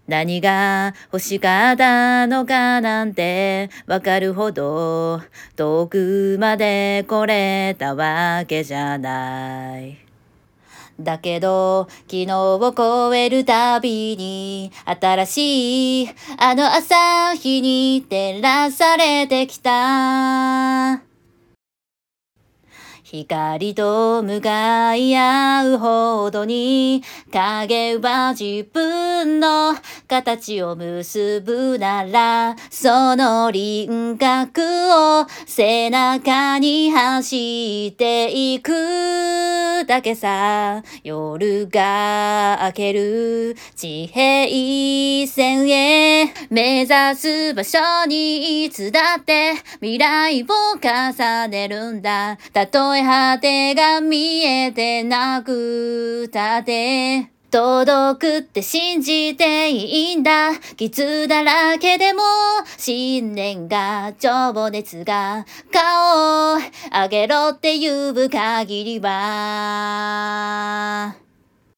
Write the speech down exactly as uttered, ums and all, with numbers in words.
何が欲しかったのかなんてわかるほど遠くまで来れたわけじゃない。だけど昨日を越えるたびに新しいあの朝日に照らされてきた。光と向かい合うほどに影は自分の形を結ぶなら、その輪郭を背中に走っていくだけさ。夜が明ける地平線へ目指す場所にいつだって未来を重ねるんだ。たとえ果てが見えてなくたって届くって信じていいんだ。傷だらけでも信念が情熱が顔を上げろっていう限りは